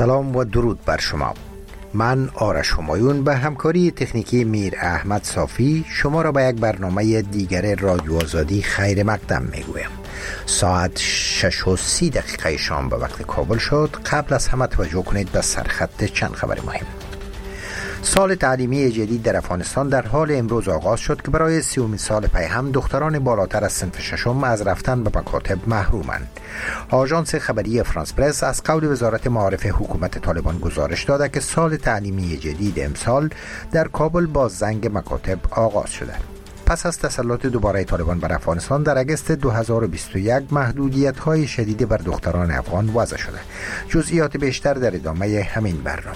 سلام و درود بر شما. من آرش همایون به همکاری تکنیکی میر احمد صافی شما را به یک برنامه دیگر رادیو آزادی خیر مقدم میگویم. ساعت 6:30 شام به وقت کابل شد. قبل از همه توجه کنید به سرخط چند خبر مهم. سال تعلیمی جدید در افغانستان در حال امروز آغاز شد که برای 30مین سال پی هم دختران بالاتر از صنف ششم از رفتن به مکاتب محرومند. آژانس خبری فرانس پرس از قول وزارت معارف حکومت طالبان گزارش داده که سال تعلیمی جدید امسال در کابل با زنگ مکاتب آغاز شده. پس از تسلط دوباره طالبان بر افغانستان در اگست 2021 محدودیت‌های شدید بر دختران افغان وضع شده. جزئیات بیشتر در ادامه همین برنامه.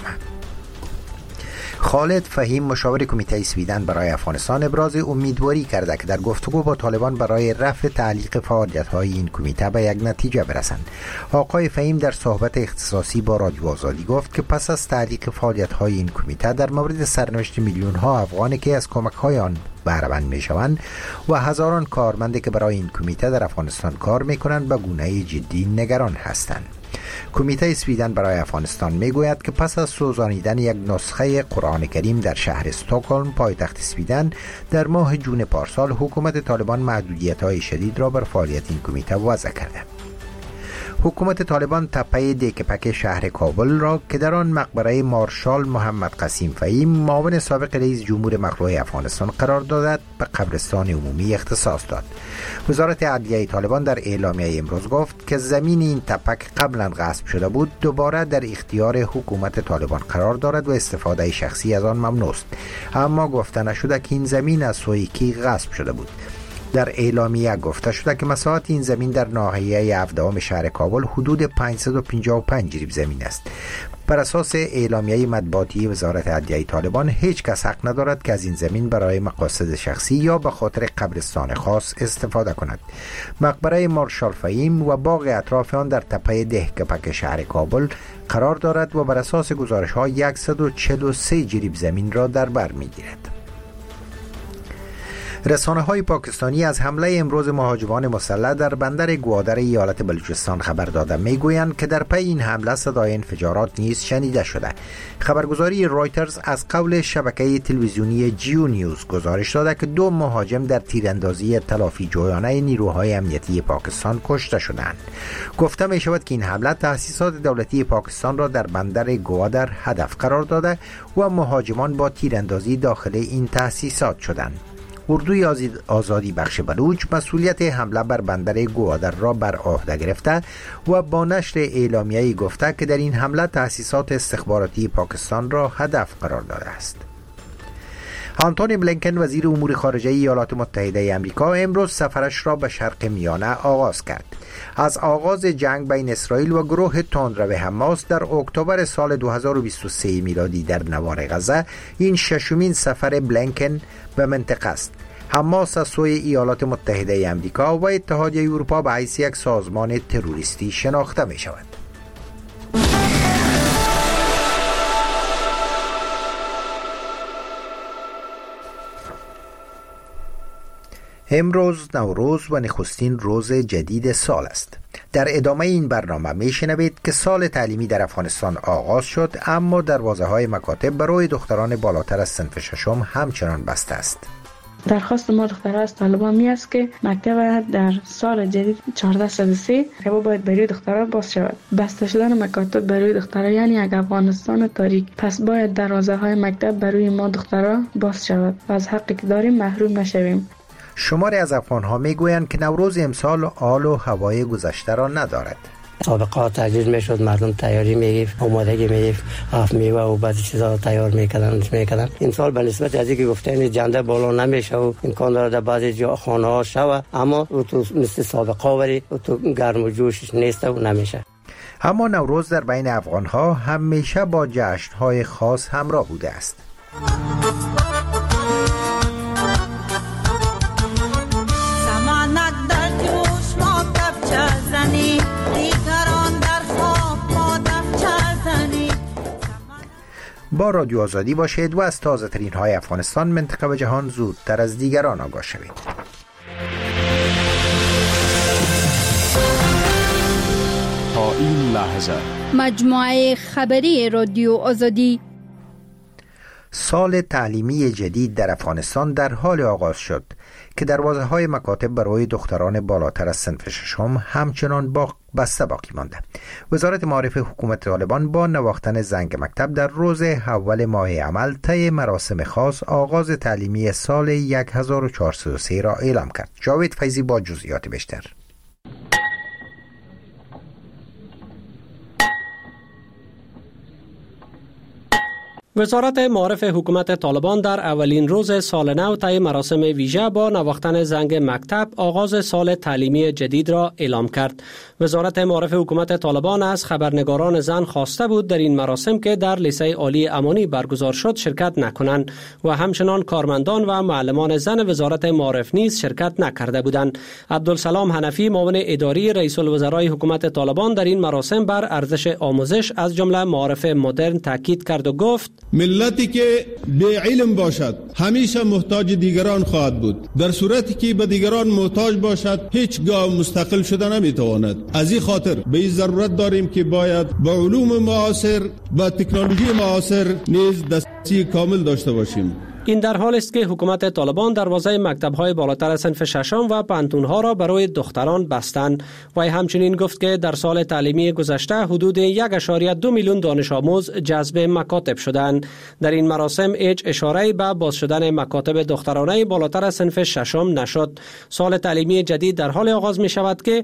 خالد فهیم مشاور کمیته سویدن برای افغانستان ابراز امیدواری کرده که در گفتگو با طالبان برای رفع تعلیق فعالیت‌های این کمیته به یک نتیجه برسند. آقای فهیم در صحبت اختصاصی با رادیو آزادی گفت که پس از تعلیق فعالیت‌های این کمیته در مورد سرنوشت میلیون‌ها افغانی که از کمک‌های آن بهره مند می‌شوند و هزاران کارمندی که برای این کمیته در افغانستان کار می‌کنند به گونه جدی نگران هستند. کمیته سویدن برای افغانستان میگوید که پس از سوزانیدن یک نسخه قرآن کریم در شهر استکهلم پایتخت سویدن در ماه جون پارسال، حکومت طالبان محدودیت‌های شدید را بر فعالیت این کمیته وضع کرده. حکومت طالبان تپه دیکپک شهر کابل را که در آن مقبره مارشال محمد قسیم فهیم معاون سابق رئیس جمهور مخلوع افغانستان قرار دادد به قبرستان عمومی اختصاص داد. وزارت عدلیه طالبان در اعلامیه امروز گفت که زمین این تپک قبلا غصب شده بود، دوباره در اختیار حکومت طالبان قرار دارد و استفاده شخصی از آن ممنوع است، اما گفته نشده که این زمین از سوی کی غصب شده بود. در اعلامیه گفته شده که مساحت این زمین در ناحیه 17 شهر کابل حدود 555 جریب زمین است. بر اساس اعلامیه مطبوعاتی وزارت عدلیه طالبان هیچ کس حق ندارد که از این زمین برای مقاصد شخصی یا به خاطر قبرستان خاص استفاده کند. مقبره مارشال فهیم و باغ اطراف آن در تپه دهکپک شهر کابل قرار دارد و بر اساس گزارش‌ها 143 جریب زمین را در بر می‌گیرد. رسانه‌های پاکستانی از حمله امروز مهاجمان مسلح در بندر گوادر ایالت بلوچستان خبر داده میگویند که در پی این حمله صدای انفجارات نیز شنیده شده. خبرگزاری رایترز از قول شبکه تلویزیونی جیو نیوز گزارش داده که 2 مهاجم در تیراندازی تلافی جویانه نیروهای امنیتی پاکستان کشته شدند. گفته می شود که این حمله تأسیسات دولتی پاکستان را در بندر گوادر هدف قرار داده و مهاجمان با تیراندازی داخل این تأسیسات شدند. اردوی آزادی بخش بلوچ مسئولیت حمله بر بندر گوادر را بر عهده گرفته و با نشر اعلامیه‌ای گفته که در این حمله تأسیسات استخباراتی پاکستان را هدف قرار داده است. آنتونی بلینکن وزیر امور خارجه ایالات متحده آمریکا امروز سفرش را به شرق میانه آغاز کرد. از آغاز جنگ بین اسرائیل و گروه تندرو حماس در اکتبر سال 2023 میلادی در نوار غزه این 6مین سفر بلینکن به منطقه است. حماس از سوی ایالات متحده آمریکا و اتحادیه اروپا به حیث یک سازمان تروریستی شناخته می شود. امروز نوروز و نخستین روز جدید سال است. در ادامه این برنامه میشنوید که سال تعلیمی در افغانستان آغاز شد، اما دروازه‌های مکاتب برای دختران بالاتر از صنف ششم همچنان بسته است. درخواست ما دخترها از طالبان می است که مکتب در سال جدید 1403 باید برای دخترها باز شود. بسته شدن مکاتب برای دخترها یعنی یک افغانستان تاریک. پس باید دروازه‌های مکتب برای ما دخترها باز شود و از حقی که داریم محروم نشویم. شماری از افغان‌ها میگویند که نوروز امسال حال و هوای گذشته را ندارد. سابقا تجهیز میشد، مردم تیاری میگیفت، آمادگی میگیفت، میوه و بعضی چیزا تیار میکردن. این سال به نسبت از اینکه گفتن جنده بالا نمیشه و امکان داره در بعضی جا خانه ها شوه، اما تو مثل سابقا ولی تو گرم و جوشش نیست و نمیشه. اما نوروز در بین افغان‌ها همیشه با جشن‌های خاص همراه بوده است. با رادیو آزادی باشید و از تازه ترین های افغانستان، منطقه و جهان زودتر از دیگران آگاه شوید. تا این لحظه. مجموعه خبری رادیو آزادی. سال تعلیمی جدید در افغانستان در حال آغاز شد که دروازه‌های مکاتب برای دختران بالاتر از صنف ششم همچنان بسته باقی مانده. وزارت معارف حکومت طالبان با نواختن زنگ مکتب در روز اول ماه عمل طی مراسم خاص آغاز تعلیمی سال 1403 را اعلام کرد. جاوید فیضی با جزئیات بیشتر. وزارت معارف حکومت طالبان در اولین روز سال نو طی مراسم ویژه با نواختن زنگ مکتب آغاز سال تعلیمی جدید را اعلام کرد. وزارت معارف حکومت طالبان از خبرنگاران زن خواسته بود در این مراسم که در لیسه عالی امانی برگزار شد شرکت نکنند و همچنان کارمندان و معلمان زن وزارت معارف نیز شرکت نکرده بودند. عبدالسلام حنفی معاون اداری رئیس الوزرای حکومت طالبان در این مراسم بر ارزش آموزش از جمله معارف مدرن تاکید کرد و گفت: ملتی که بی علم باشد همیشه محتاج دیگران خواهد بود. در صورتی که به دیگران محتاج باشد هیچگاه مستقل شده نمیتواند. از این خاطر به این ضرورت داریم که باید با علوم معاصر و تکنولوژی معاصر نیز دسترسی کامل داشته باشیم. این در حال است که حکومت طالبان دروازه مکتب‌های بالاتر از صنف ششم و پانتون‌ها را برای دختران بستند. و همچنین گفت که در سال تعلیمی گذشته حدود 1.2 میلیون دانش آموز جذب مکاتب شدند. در این مراسم هیچ اشاره‌ای به باز شدن مکاتب دخترانه بالاتر از صنف ششم نشد. سال تعلیمی جدید در حال آغاز می شود که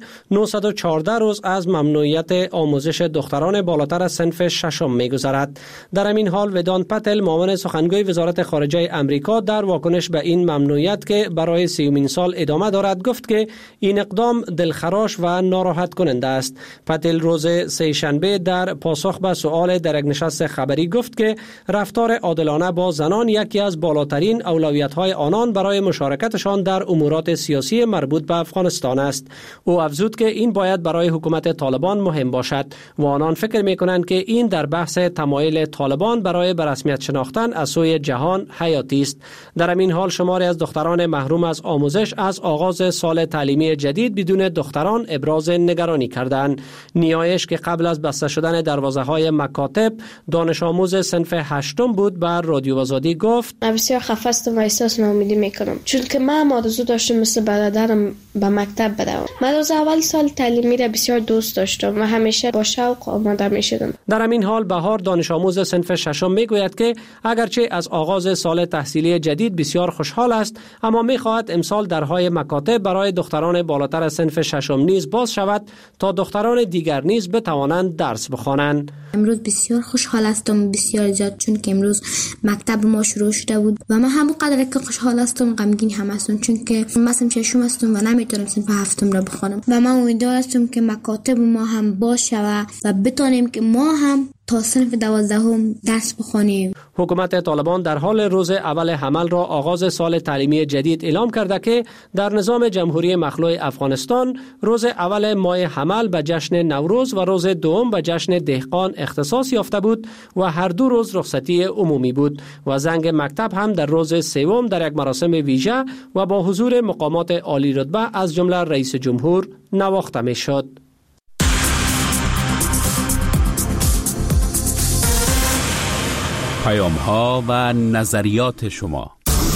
914 روز از ممنوعیت آموزش دختران بالاتر از صنف ششم می‌گذرد. در همین حال ودانت پتل معاون سخنگوی وزارت خارجه امریکا در واکنش به این ممنوعیت که برای 30مین سال ادامه دارد گفت که این اقدام دلخراش و ناراحت کننده است. پتل روز سه‌شنبه در پاسخ به سؤال در یک نشست خبری گفت که رفتار عادلانه با زنان یکی از بالاترین اولویت‌های آنان برای مشارکتشان در امورات سیاسی مربوط به افغانستان است. او افزود که این باید برای حکومت طالبان مهم باشد و آنان فکر می‌کنند که این در بحث تمایل طالبان برای به رسمیت شناختن از سوی جهان حیاتی است. در همین حال شماری از دختران محروم از آموزش از آغاز سال تعلیمی جدید بدون دختران ابراز نگرانی کردند. نیایش که قبل از بسته شدن دروازه‌های مکاتب دانش آموز صنف هشتم بود بر رادیو آزادی گفت: بسیار خفه هستم و احساس ناامیدی میکنم چون که من آرزو داشتم مثل برادرم به مکتب بروم. من از اول سال تعلیمی را بسیار دوست داشتم و همیشه با شوق آماده میشدم. در همین حال بهار دانش آموز صنف ششم میگوید که اگرچه از آغاز سال تحصیلی جدید بسیار خوشحال است اما می‌خواهد امسال درهای مکاتب برای دختران بالاتر از صنف ششم نیز باز شود تا دختران دیگر نیز بتوانند درس بخوانند. امروز بسیار خوشحال هستم، بسیار زیاد، چون که امروز مکتب ما شروع شده بود و من همونقدر که خوشحال هستم غمگین هم هستم چون که مثلا ششم هستم و نمیتونم صنف هفتم را بخوانم و من امیدوار هستم که مکاتب ما هم باز شود و بتونیم که ما هم تا صنف 12 درس بخوانیم. حکومت طالبان در حال روز اول حمل را آغاز سال تعلیمی جدید اعلام کرده که در نظام جمهوری مخلوع افغانستان روز اول ماه حمل به جشن نوروز و روز دوم به جشن دهقان اختصاص یافته بود و هر دو روز رخصتی عمومی بود و زنگ مکتب هم در روز سوم در یک مراسم ویژه و با حضور مقامات عالی رتبه از جمله رئیس جمهور نواخته می شد. پیام‌ها و نظریات شما.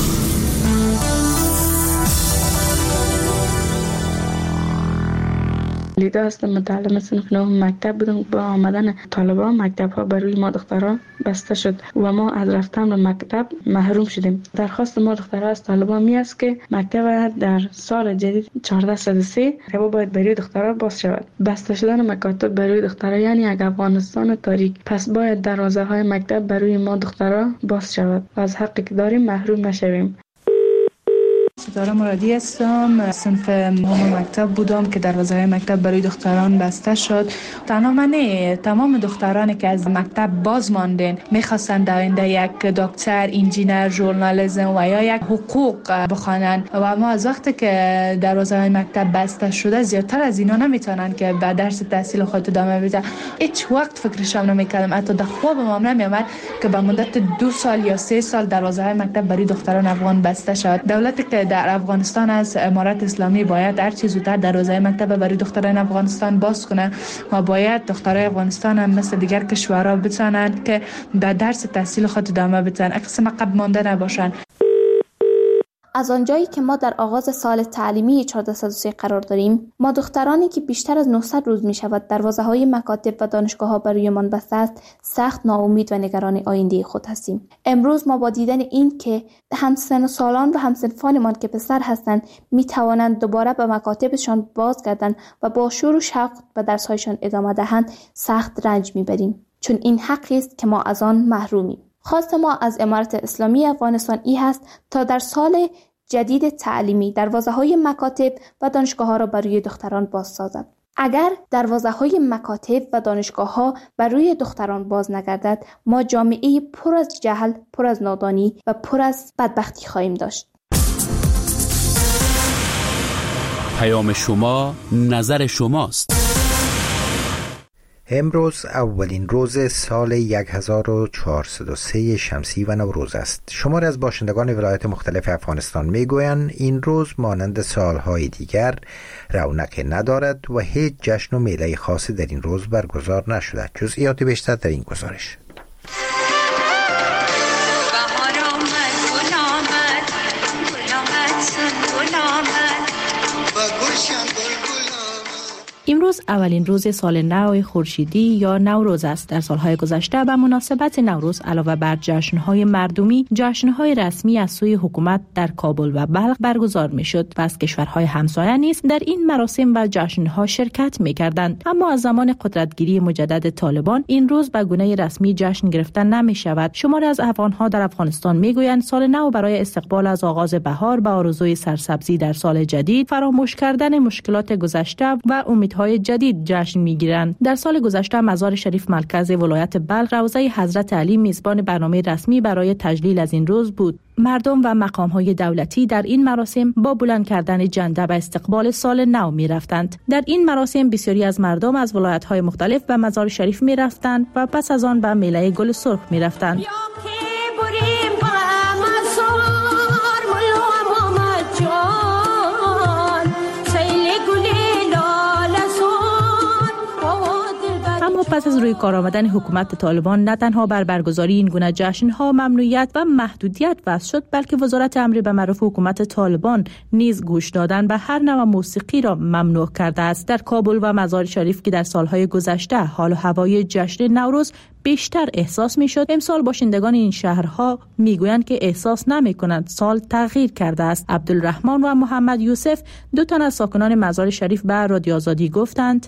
لیدا هستم، متعلم صنف نهم مکتب بودم. با آمدن طالبان مکتب ها بر روی ما دختران بسته شد و ما از رفتن به مکتب محروم شدیم. درخواست ما دخترها از طالبان می است که مکتب در سال جدید 1403 باید بر روی دخترها باز شود. بسته شدن مکاتب بر روی دخترها یعنی یک افغانستان تاریک. پس باید دروازه های مکتب بر روی ما دخترها باز شود و از حقی که داریم محروم نشویم. ستاره مرادی هستم، صنف نهم مکتب بودم که دروازه مکتب برای دختران بسته شد. تنها من نه، تمام دخترانی که از مکتب باز ماندن میخواستن در آینده یک دکتر، انجینر، ژورنالیسم و یا یک حقوق بخوانن و ما از وقتی که دروازه مکتب بسته شده زیادتر از اینا نمیتونن که به درس تحصیل خود ادامه بدن. هیچ وقت فکرشم نمیکردم، حتی در خوابم هم نمیومد که به مدت 2 سال یا 3 سال دروازه مکتب برای دختران افغان بسته شد. دولتی که در در افغانستان از امارت اسلامی باید هر چه زودتر دروازه مکتب برای دختران افغانستان باز کنه و باید دخترای افغانستان هم مثل دیگر کشورها بتونن که به درس تحصیل خود ادامه بدن، اقسام عقب مانده نباشن. از آنجایی که ما در آغاز سال تعلیمی 1403 قرار داریم، ما دخترانی که بیشتر از 900 روز می شود دروازه‌های مکاتب و دانشگاه‌ها برایمان بسته است، سخت ناامید و نگران آینده خود هستیم. امروز ما با دیدن این که همسن سالان و همسنفانمان که پسر هستند می توانند دوباره به مکاتبشان بازگردند و با شور و شوق به درس‌هایشان ادامه دهند، سخت رنج می‌بریم، چون این حقی است که ما از آن محرومیم. خواست ما از امارت اسلامی افغانستان این است تا در سال جدید تعلیمی دروازه‌های مکاتب و دانشگاه‌ها را برای دختران باز سازد. اگر دروازه‌های مکاتب و دانشگاه‌ها برای دختران باز نگردد، ما جامعه پر از جهل، پر از نادانی و پر از بدبختی خواهیم داشت. پیام شما، نظر شماست. امروز اولین روز سال 1403 شمسی و نوروز است. شماری از باشندگان ولایات مختلف افغانستان میگویند این روز مانند سالهای دیگر رونق ندارد و هیچ جشن و میله خاصی در این روز برگزار نشده. جزئیات بیشتر در این گزارش. امروز اولین روز سال نو خورشیدی یا نوروز است. در سالهای گذشته به مناسبت نوروز علاوه بر جشن‌های مردمی، جشن‌های رسمی از سوی حکومت در کابل و بلخ برگزار می‌شد و از کشورهای همسایه نیز در این مراسم و جشن‌ها شرکت می‌کردند. اما از زمان قدرتگیری مجدد طالبان این روز به گونه رسمی جشن گرفته نمی‌شود. شماری از افغان‌ها در افغانستان می‌گویند سال نو برای استقبال از آغاز بهار به آرزوی سرسبزی در سال جدید، فراموش کردن مشکلات گذشته و امیدهای جدید جشن میگیرند. در سال گذشته مزار شریف مرکز ولایت بلخ روضه حضرت علی میزبان برنامه رسمی برای تجلیل از این روز بود. مردم و مقام‌های دولتی در این مراسم با بلند کردن جنده به استقبال سال نو می‌رفتند. در این مراسم بسیاری از مردم از ولایت‌های مختلف به مزار شریف می‌رفتند و پس از آن به میله گل سرخ می‌رفتند. پس از روی کار آمدن حکومت طالبان نه تنها بر برگزاری این گونه جشن‌ها ممنوعیت و محدودیت وضع شد، بلکه وزارت امر به معروف حکومت طالبان نیز گوش دادن به هر نوع موسیقی را ممنوع کرده است. در کابل و مزار شریف که در سالهای گذشته حال و هوای جشن نوروز بیشتر احساس می‌شد، امسال باشندگان این شهرها میگویند که احساس نمی‌کنند سال تغییر کرده است. عبدالرحمن و محمد یوسف، دو تن از ساکنان مزار شریف به رادیو آزادی گفتند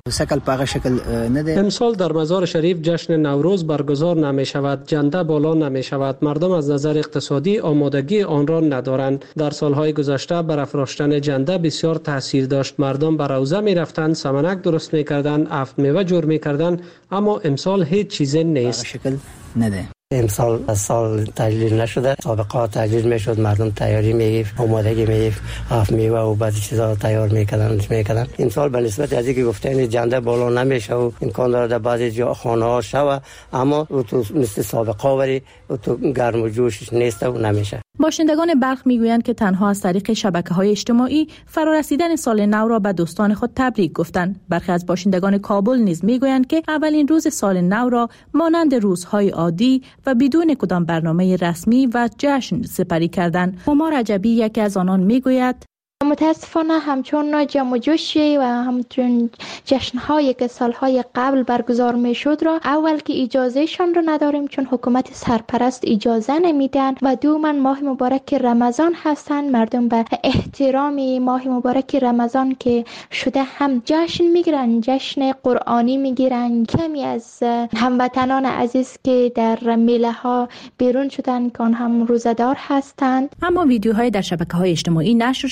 امسال در مزار شریف جشن نوروز برگزار نمی‌شود، جنده بالا نمی‌شود. مردم از نظر اقتصادی آمادگی آن را ندارند. در سالهای گذشته برافراشتن جنده بسیار تاثیر داشت. مردم به روزه می‌رفتند، سمنک درست می‌کردند، افت میوه جور می‌کردند، اما امسال هیچ چیزی نیست. شکل نده. امسال از سال تجلیل نشده. سابقا تجلیل میشد، مردم تیاری میگیف، آمادگی میگیف، افت میوه و بعضی چیزا تیار میکردن. این سال به نسبت از اینکه گفتن جنده بالا نمیشه و امکان داره بعضی جا خانه ها شوه، اما تو مثل سابقا ولی تو گرم و جوش نیست و نمیشه. باشندگان بلخ میگویند که تنها از طریق شبکه‌های اجتماعی فرارسیدن سال نو را به دوستان خود تبریک گفتند. برخی از باشندگان کابل نیز میگویند که اولین روز سال نو را مانند روزهای عادی و بدون کدام برنامه رسمی و جشن سپری کردند. عمر رجبی یکی از آنان میگوید متاسفانه همچون جمع و جوشی و همچون جشن‌هایی که سالهای قبل برگزار می‌شد را اول که اجازهشان را نداریم، چون حکومت سرپرست اجازه نمیدن، و دوما ماه مبارک رمضان هستند. مردم به احترام ماه مبارک رمضان که شده هم جشن میگیرن، جشن قرآنی میگیرن. کمی از هموطنان عزیز که در میله ها بیرون شدن که آن هم روزدار هستند. اما ویدیوهای در شبکه‌های اجتماعی نشر شده است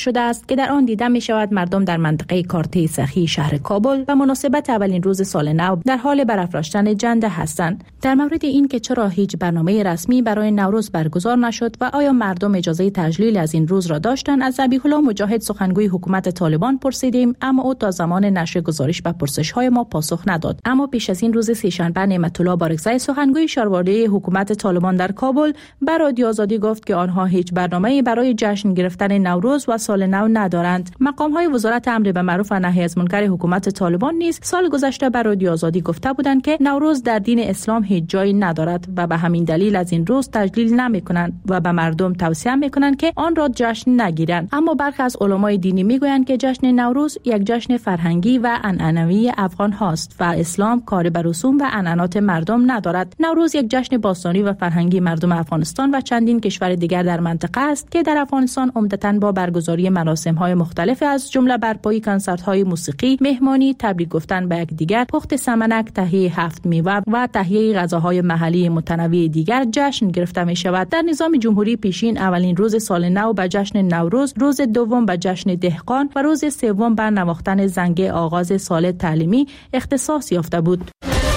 است که در آن دیده می شود مردم در منطقه کارته سخی شهر کابل و مناسبت اولین روز سال نو در حال برافراشتن جنده هستند. در مورد این که چرا هیچ برنامه رسمی برای نوروز برگزار نشد و آیا مردم اجازه تجلیل از این روز را داشتند، از ذبیح الله مجاهد سخنگوی حکومت طالبان پرسیدیم، اما او تا زمان نشر گزارش به پرسش‌های ما پاسخ نداد. اما پیش از این روز سه‌شنبه نعمت الله بارکزی سخنگوی شاروالی حکومت طالبان در کابل به رادیو آزادی گفت که آنها هیچ برنامه‌ای برای جشن گرفتن نوروز و سال نو ندارند. مقام‌های وزارت امر به معروف و نهی از منکر حکومت طالبان نیز سال گذشته به رادیو آزادی گفته بودند که نوروز در دین اسلام هیچ جایی ندارد و به همین دلیل از این روز تجلیل نمی‌کنند و به مردم توصیه می‌کنند که آن را جشن نگیرند. اما برخی از علمای دینی می‌گویند که جشن نوروز یک جشن فرهنگی و عنعنوی افغان هاست و اسلام کاری به رسوم و عنعنات مردم ندارد. نوروز یک جشن باستانی و فرهنگی مردم افغانستان و چندین کشور دیگر در منطقه است که در افغانستان عمدتاً با برگزاری مراسم‌های مختلف از جمله برپایی کنسرت‌های موسیقی، مهمانی، تبریک گفتن به یکدیگر، پخت سمنک، تهیه هفت میوه و تهیه غذاهای محلی متنوع دیگر جشن گرفته می‌شود. در نظام جمهوری پیشین اولین روز سال نو به جشن نوروز، روز دوم به جشن دهقان و روز سوم به نواختن زنگ آغاز سال تعلیمی اختصاص یافته بود.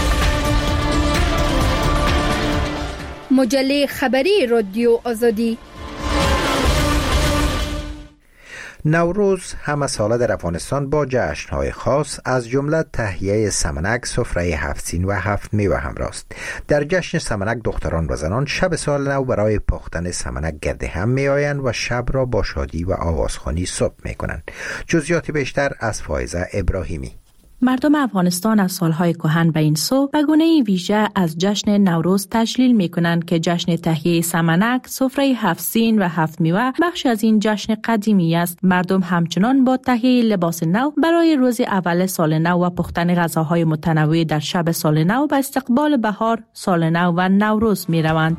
مجله خبری رادیو آزادی. نوروز همه ساله در افغانستان با جشن‌های خاص از جمله تهیه سمنک، سفره هفت سین و هفت میوه همراه است. در جشن سمنک دختران و زنان شب سال نو برای پختن سمنک گرد هم می‌آیند و شب را با شادی و آوازخوانی صبح می‌کنند. جزئیات بیشتر از فائزه ابراهیمی. مردم افغانستان از سالهای کهن به این سو به گونه ویژه از جشن نوروز تجلیل می‌کنند که جشن تهیه سمنک، سفره هفت سین و هفت میوه بخش از این جشن قدیمی است. مردم همچنان با تهیه لباس نو برای روز اول سال نو و پختن غذاهای متنوع در شب سال نو به استقبال بهار، سال نو و نوروز می‌روند.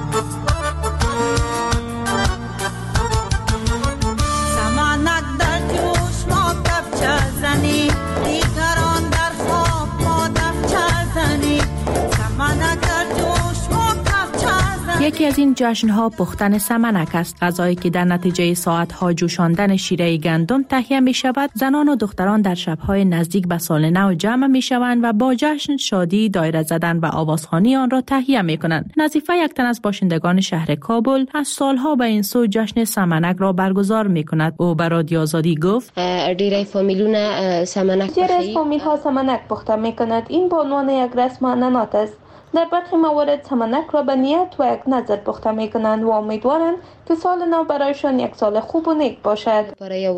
یکی از این جشن‌ها پختن سمنک است، غذایی که در نتیجه ساعت‌ها جوشاندن شیره گندم تهیه می‌شود. زنان و دختران در شب‌های نزدیک به سال نو جمع می‌شوند و با جشن، شادی، دایره زدن و آوازخوانی آن را تهیه می‌کنند. نظیفه یک تن از باشندگان شهر کابل از سال‌ها به این سو جشن سمنک را برگزار می‌کند. او به رادیو آزادی گفت: ډیری فامیلونه سمنک پخوي. فامیل‌ها سمنک پخته می‌کنند. این به عنوان یک رسم عنعنات است. در برخی موارد سمنک را به نیت و یک نظر پخته می کنند و امیدوارند که سال نو برایشان یک سال خوب و نیک باشد. برای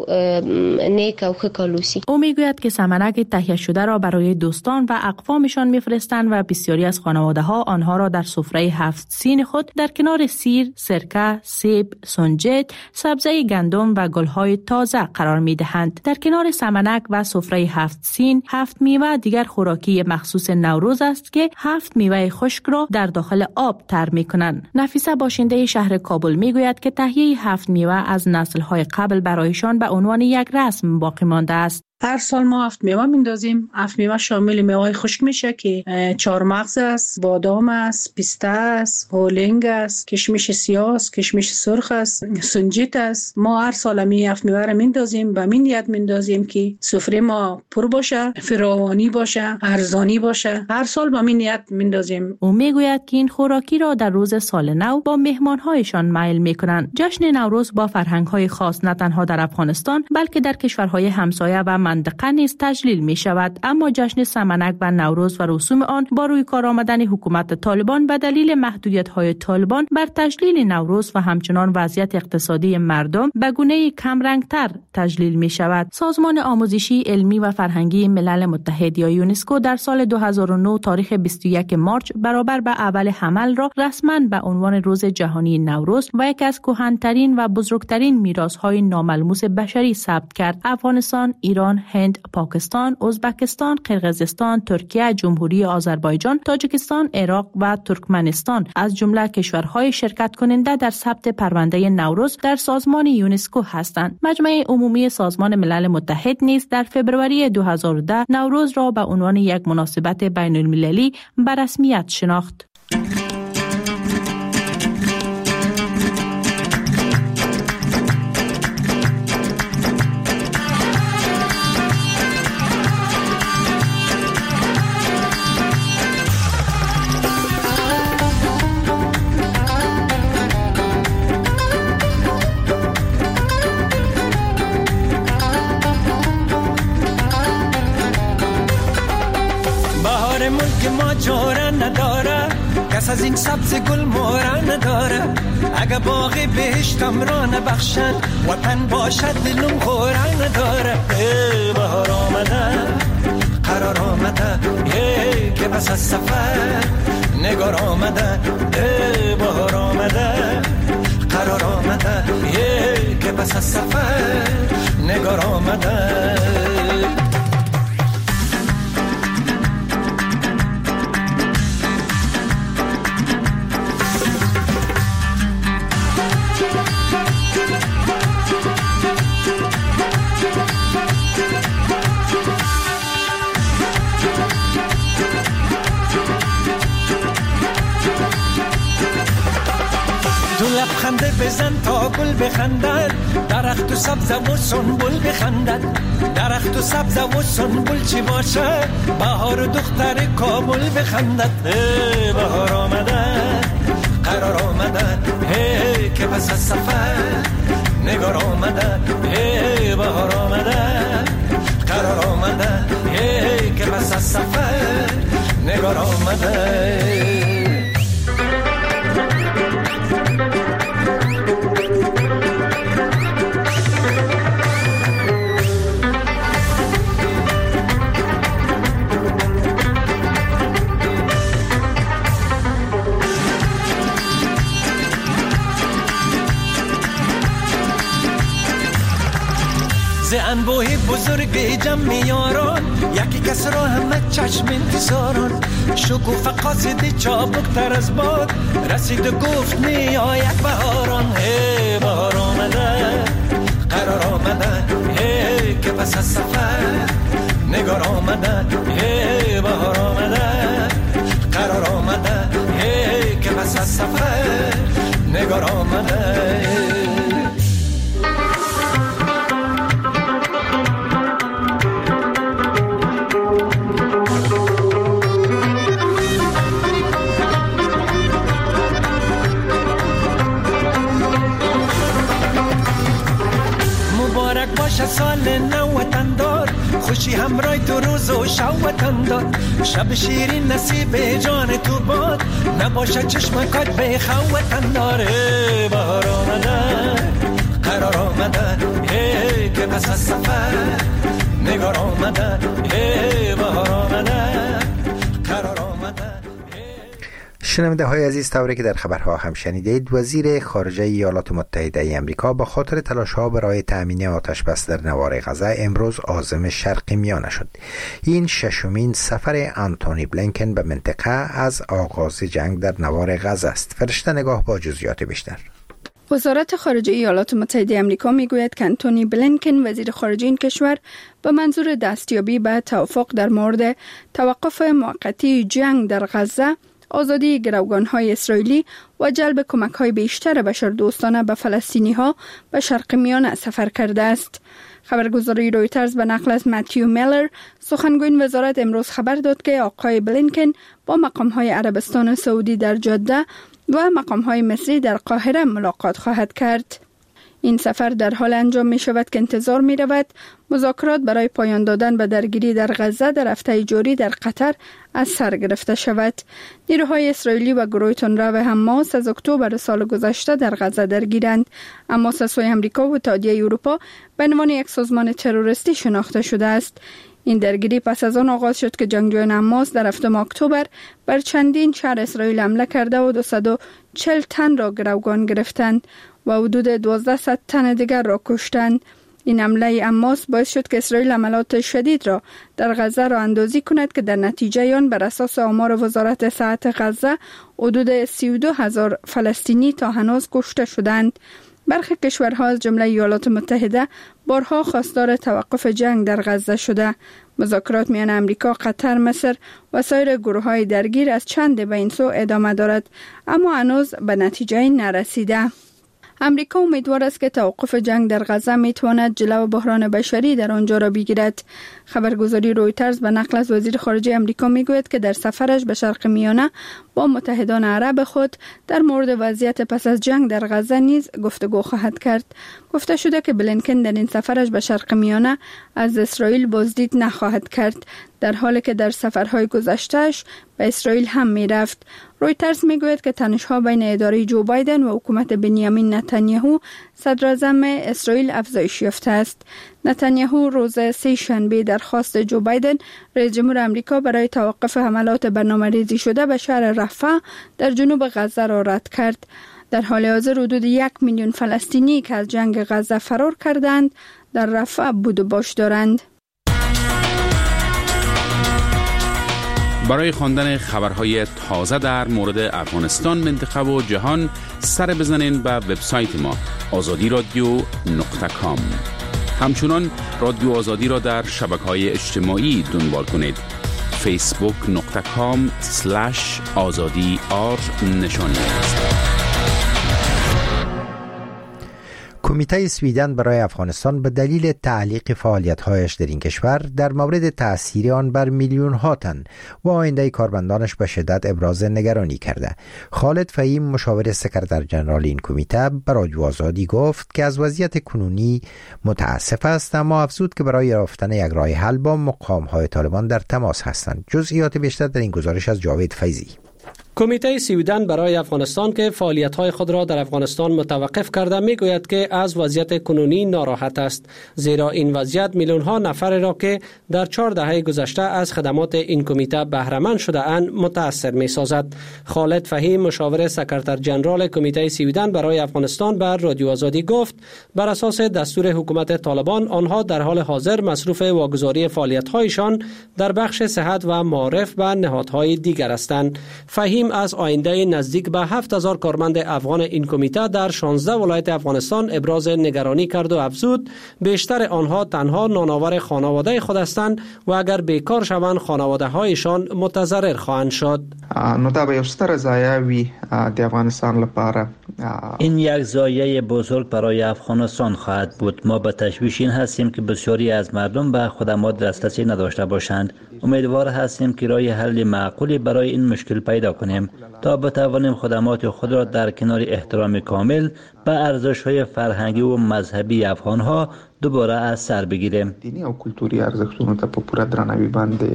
نیک و خوشحالی. او میگوید که سمنک تهیه شده را برای دوستان و اقوامشان میفرستند و بسیاری از خانواده‌ها آنها را در سفره هفت سین خود در کنار سیر، سرکه، سیب، سنجد، سبزه گندم و گل‌های تازه قرار میدهند. در کنار سمنک و سفره هفت سین، هفت میوه دیگر خوراکی مخصوص نوروز است که هفت میوه خشک را در داخل آب تر می‌کنند. نفیسه باشنده شهر کابل میگوید که تهیه هفت میوه از نسل‌های قبل برایشان به عنوان یک رسم باقی مانده است. هر سال ما هفت میوه میندازیم. هفت میوه شامل میوه خشک میشه که چهارمغز است، بادام است، پیسته است، هولنگ است، کشمش سیاه است، کشمش سرخ است، سنجید است. ما هر سال می هفت میوه را میندازیم، به این نیت میندازیم که سفره ما پر باشه، فراوانی باشه، ارزانی باشه. هر سال به این نیت میندازیم. او میگوید که این خوراکی را در روز سال نو با مهمانهایشان میل میکنند. جشن نوروز با فرهنگ‌های خاص نه تنها در افغانستان بلکه در کشورهای همسایه و منطقه نیز تجلیل می شود، اما جشن سمنک و نوروز و رسوم آن با روی کار آمدن حکومت طالبان به دلیل محدودیت‌های طالبان بر تجلیل نوروز و همچنان وضعیت اقتصادی مردم به گونه کم رنگتر تجلیل می شود. سازمان آموزشی، علمی و فرهنگی ملل متحد یا یونسکو در سال 2009 تاریخ 21 مارچ برابر به اول حمل را رسما به عنوان روز جهانی نوروز و یکی از کهن‌ترین و بزرگترین میراث‌های ناملموس بشری ثبت کرد. افغانستان، ایران، هند، پاکستان، ازبکستان، قرقیزستان، ترکیه، جمهوری آذربایجان، تاجیکستان، عراق و ترکمنستان از جمله کشورهای شرکت کننده در ثبت پرونده نوروز در سازمان یونسکو هستند. مجمع عمومی سازمان ملل متحد نیز در فوریه 2010 نوروز را به عنوان یک مناسبت بین المللی به رسمیت شناخت. از این سبز گل مورا نداره. اگه باغی بهشتم را نبخشد وطن باشد دلم خورا نداره. بهار آمده قرار آمده که بس از سفر نگار آمده. بهار آمده قرار آمده که بس از سفر نگار آمده. لبخنده بزن تا گل بخندد، درخت و سبز و سنبل بخندد. درخت و سبز و سنبل چی باشه؟ بهار و دختر کابل بخندد. بهار آمده قرار آمده که پس از سفر نگار آمده. بهار آمده قرار آمده که پس از سفر نگار آمده. ز انبوه بزرگ جمع یاران یکی کس را همه چشم انتظاران. شکوفه قاصد چابکتر از باد رسید و گفت نیا یک بهاران. بهار آمده قرار آمده که پس از سفر نگار آمده. بهار آمده قرار آمده که پس از سفر نگار آمده. سال نو وطن دار خوشی همراه تو روز و شب وطن دار. شب شیرین نصیب جان تو باد نباشه چشمکات به خو وطن دار. بهار آمده قرار آمده که پس از سفر نگار آمده. بهار آمده قرار آمده. شنونده های عزیز، طوری که در خبرها هم شنیدید، وزیر خارجه ایالات متحده ای آمریکا با خاطر تلاش ها برای تأمین آتش بس در نوار غزه امروز عازم شرق میانه شد. این ششمین سفر آنتونی بلینکن به منطقه از آغاز جنگ در نوار غزه است. فرشته نگاه با جزئیات بیشتر. وزارت خارجه ایالات متحده آمریکا میگوید که آنتونی بلینکن وزیر خارجه این کشور به منظور دستیابی به توافق در مورد توقف موقتی جنگ در غزه، آزادی گروگان‌های اسرائیلی و جلب کمک‌های بیشتر بشردوستانه به فلسطینی‌ها به شرق میانه سفر کرده است. خبرگزاری رویترز به نقل از متیو میلر، سخنگوی وزارت، امروز خبر داد که آقای بلینکن با مقام‌های عربستان سعودی در جده و مقام‌های مصری در قاهره ملاقات خواهد کرد. این سفر در حال انجام می شود که انتظار می رود مذاکرات برای پایان دادن به درگیری در غزه در هفته جاری در قطر از سر گرفته شود. نیروهای اسرائیلی و گروه تندرو حماس از اکتبر سال گذشته در غزه درگیرند. حماس از سوی آمریکا و اتحادیه اروپا به عنوان یک سازمان تروریستی شناخته شده است. این درگیری پس از آن آغاز شد که جنگجویان حماس در 7 اکتبر بر چندین شهر اسرائیل حمله کرده و 240 تن را گروگان گرفتند و حدود 1200 تن دیگر را کشتند. این حمله حماس باعث شد که اسرائیل عملیات شدید را در غزه را اندازی کند که در نتیجه آن بر اساس آمار وزارت صحت غزه حدود 32,000 فلسطینی تا هنوز کشته شدند. برخی کشورها از جمله ایالات متحده بارها خواستار توقف جنگ در غزه شده. مذاکرات میان امریکا، قطر، مصر و سایر گروه‌های درگیر از چند به این سو ادامه دارد، اما هنوز به نتیجه نرسیده. امریکا امیدوار است که توقف جنگ در غزه میتواند جلو بحران بشری در آنجا را بگیرد. خبرگزاری رویترز به نقل از وزیر خارجه امریکا میگوید که در سفرش به شرق میانه با متحدان عرب خود در مورد وضعیت پس از جنگ در غزه نیز گفتگو خواهد کرد. گفته شده که بلینکن در این سفرش به شرق میانه از اسرائیل بازدید نخواهد کرد، در حالی که در سفرهای گذشتهش به اسرائیل هم میرفت. رویترز میگوید که تنش‌ها بین اداره جو بایدن و حکومت بنیامین نتانیاهو صدر اعظم اسرائیل افزایش یافته است. نتانیاهو روز سه شنبه درخواست جو بایدن رئیس جمهور آمریکا برای توقف حملات برنامه‌ریزی شده به شهر رفح در جنوب غزه را رد کرد. در حال حاضر حدود 1 میلیون فلسطینی که از جنگ غزه فرار کردند در رفح بود و باش دارند. برای خواندن خبرهای تازه در مورد افغانستان، منطقه و جهان سر بزنین به وبسایت ما azadiradio.com. همچنان رادیو آزادی را در شبکه‌های اجتماعی دنبال کنید. facebook.com/azadi_r نشانی است. کمیته سویدن برای افغانستان به دلیل تعلیق فعالیت‌هایش در این کشور در مورد تأثیر آن بر میلیون‌ها تن و آینده کارمندانش به شدت ابراز نگرانی کرده. خالد فهیم، مشاور سکرتر جنرال این کمیته، به رادیو آزادی گفت که از وضعیت کنونی متاسف است، اما افزود که برای یافتن یک راه حل با مقام‌های طالبان در تماس هستند. جزئیات بیشتر در این گزارش از جاوید فیضی. کمیته سویدن برای افغانستان که فعالیت‌های خود را در افغانستان متوقف کرده میگوید که از وضعیت کنونی ناراحت است، زیرا این وضعیت میلیون‌ها نفر را که در 4 دهه گذشته از خدمات این کمیته بهره مند شده اند متاثر می‌سازد. خالد فهیم، مشاور سکرتر جنرال کمیته سویدن برای افغانستان، بر رادیو آزادی گفت بر اساس دستور حکومت طالبان آنها در حال حاضر مصروف واگذاری فعالیت‌هایشان در بخش صحت و معارف و نهادهای دیگر هستند. فهیم از آینده نزدیک به 7000 کارمند افغان این کمیته در 16 ولایت افغانستان ابراز نگرانی کرد و افزود بیشتر آنها تنها نانآور خانواده خود هستند و اگر بیکار شوند خانواده هایشان متضرر خواهند شد. نو دا به یو ستر ضایعه وي د افغانستان لپاره. این یک ضایعه بزرگ برای افغانستان خواهد بود. ما به تشویش این هستیم که بسیاری از مردم به خدمات دسترسی نداشته باشند. امیدوار هستیم که راه حل معقولی برای این مشکل پیدا کنیم تا بتوانیم خدمات خود را در کنار احترام کامل به ارزش‌های فرهنگی و مذهبی افغان‌ها دوباره از سر بگیریم. دینی او کلتوری ارزښتونو ته په پوره درناوي باندې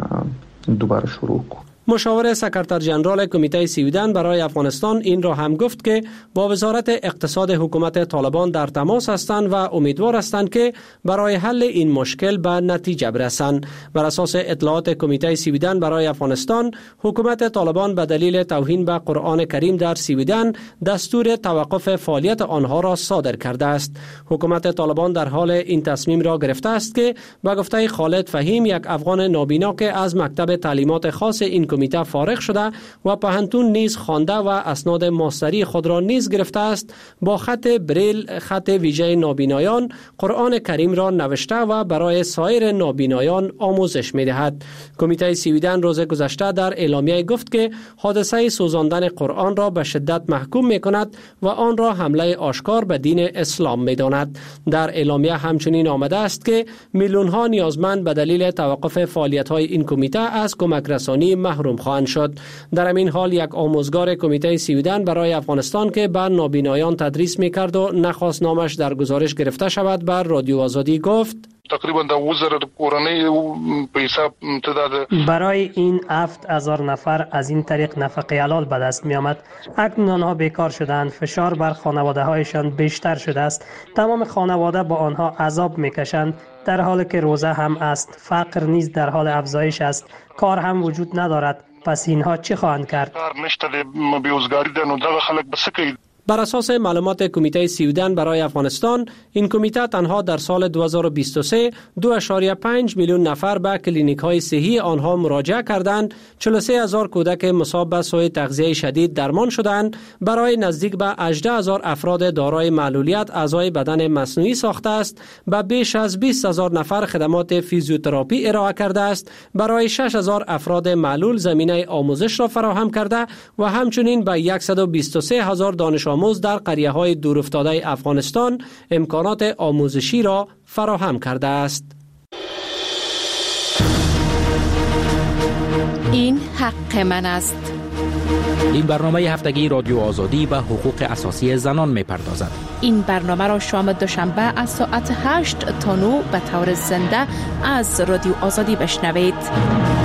دوباره شروع کنیم. مشاور سکرتر جنرال کمیته سویدن برای افغانستان این را هم گفت که با وزارت اقتصاد حکومت طالبان در تماس هستند و امیدوار هستند که برای حل این مشکل به نتیجه برسند. بر اساس اطلاعات کمیته سویدن برای افغانستان، حکومت طالبان به دلیل توهین به قرآن کریم در سویدن دستور توقف فعالیت آنها را صادر کرده است. حکومت طالبان در حال این تصمیم را گرفته است که به گفته خالد فهیم، یک افغان نابینا که از مکتب تعلیمات خاص این کمیته فارغ شده و پهنتون نیز خوانده و اسناد ماستری خود را نیز گرفته است، با خط بریل، خط ویژه نابینایان، قرآن کریم را نوشته و برای سایر نابینایان آموزش می‌دهد. کمیته سویدن روز گذشته در اعلامیه گفت که حادثه سوزاندن قرآن را به شدت محکوم می‌کند و آن را حمله آشکار به دین اسلام می‌داند. در اعلامیه همچنین آمده است که میلیون‌ها نیازمند به دلیل توقف فعالیت‌های این کمیته از کمک رسانی محروم خواهند شد. در همین حال یک آموزگار کمیته سویدن برای افغانستان که به نابینایان تدریس می‌کرد و نخواست نامش در گزارش گرفته شود، بر رادیو آزادی گفت تقریبا 12,000 کورنۍ په حساب تعداد برای این 7,000 نفر از این طریق نفقه حلال به دست می آمد. اکنون آنها بیکار شدند. فشار بر خانواده هایشان بیشتر شده است. تمام خانواده با آنها عذاب می کشند، در حالی که روزه هم است. فقر نیز در حال افزایش است. کار هم وجود ندارد. پس اینها چه خواهند کرد؟ کار نشته، بیروزګاری ده، نو دغه خلک به څه کوي؟ بر اساس معلومات کمیته سویدن برای افغانستان، این کمیته تنها در سال 2023 2.5 میلیون نفر به کلینیک‌های صحی آنها مراجعه کردند، 43,000 کودک مصاب به سوء تغذیه شدید درمان شدند، برای نزدیک به 18,000 افراد دارای معلولیت اعضای بدن مصنوعی ساخته است، به بیش از 20,000 نفر خدمات فیزیوتراپی ارائه کرده است، برای 6,000 افراد معلول زمینه آموزش را فراهم کرده و همچنین به 123,000 دانش آموز در قریه‌های دورافتاده افغانستان امکانات آموزشی را فراهم کرده است. این حق من است. این برنامه هفتگی رادیو آزادی به حقوق اساسی زنان می‌پردازد. این برنامه را شام دوشنبه از ساعت 8 تا 9 به طور زنده از رادیو آزادی بشنوید.